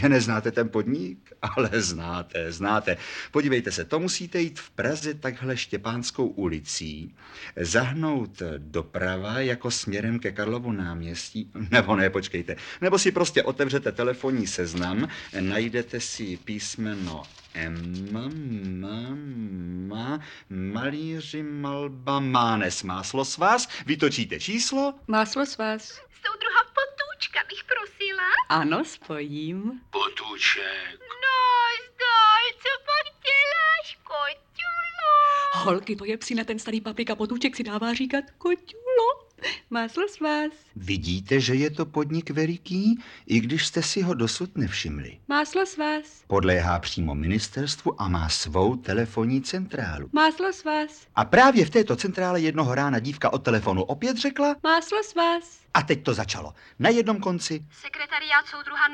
Že neznáte ten podnik? Ale znáte. Podívejte se, to musíte jít v Praze takhle Štěpánskou ulicí, zahnout doprava jako směrem ke Karlovu náměstí, nebo ne, počkejte, nebo si prostě otevřete telefonní seznam, najdete si písmeno malíři, malba, mánes, máslo svaz, vytočíte číslo. Máslo svaz. Soudruha Potůčka bych prosila. Ano, spojím. Potůček. No, zdoj, co pak děláš, koťulo? Holky, to je psina, ten starý paprika Potůček si dává říkat koťulo. Máslo svaz. Vidíte, že je to podnik veliký, i když jste si ho dosud nevšimli. Máslo svaz. Podléhá přímo ministerstvu a má svou telefonní centrálu. Máslo svaz. A právě v této centrále jednoho rána dívka od telefonu opět řekla Máslo svaz. a teď to začalo. Na jednom konci Sekretariát soudruha